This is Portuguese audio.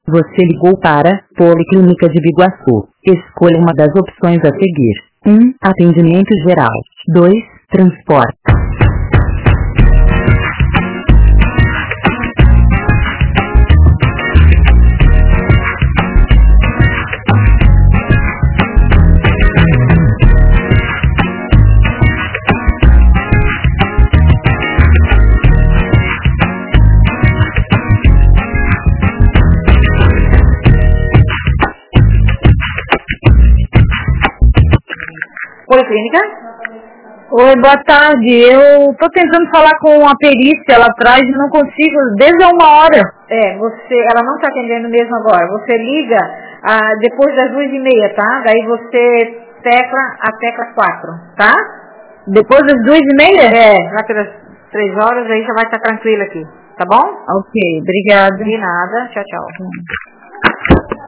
Você ligou para Policlínica de Biguaçu. Escolha uma das opções a seguir. 1. Atendimento geral. 2. Transporte. Policlínica? Oi, boa tarde. Eu tô tentando falar com a perícia lá atrás e não consigo desde há 1 hora. Ela não está atendendo mesmo agora. Você liga depois das 2h30, tá? Daí você tecla a tecla 4, tá? Depois das 2h30? Lá pelas 3 horas, aí já vai estar tranquila aqui, tá bom? Ok, obrigada. De nada, tchau, tchau.